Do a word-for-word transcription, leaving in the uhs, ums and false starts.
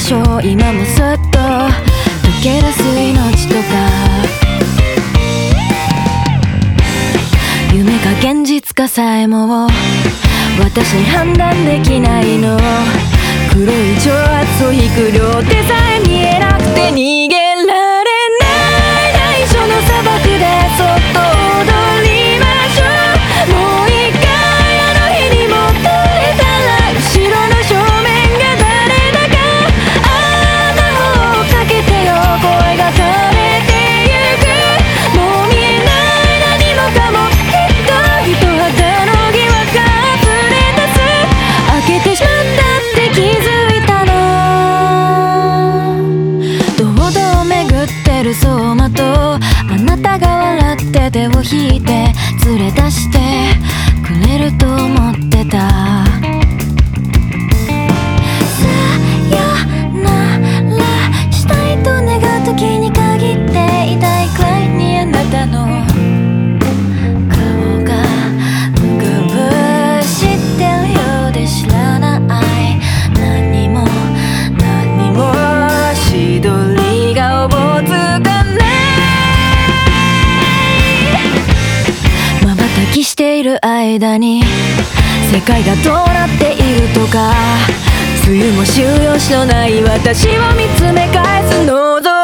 しょう。今もそっと溶け出す命とか、夢か現実かさえも私に判断できないの。黒い挑発を引く両手さえ見えなくて逃げられない内緒の砂漠でそっと踊りましょう。もう一回あの日に戻れたら、後ろの正面が誰だかあ魔法をかけてよ、声が枯れてゆく。もう見えない何もかもきっと人肌の際が溢れ出す。開けてしまったって気づいたの。堂々巡ってる走馬灯、あなたが笑って手を引いて連れ出してくれると思ってた。さよならしたいと願う時に限って痛いくらいにあなたの顔が浮かぶ。知ってるようで知らない、何も何もしどりがおぼつかない。瞬きしている間に世界がどうなっているとか、梅雨も収容しのない私を見つめ返す。望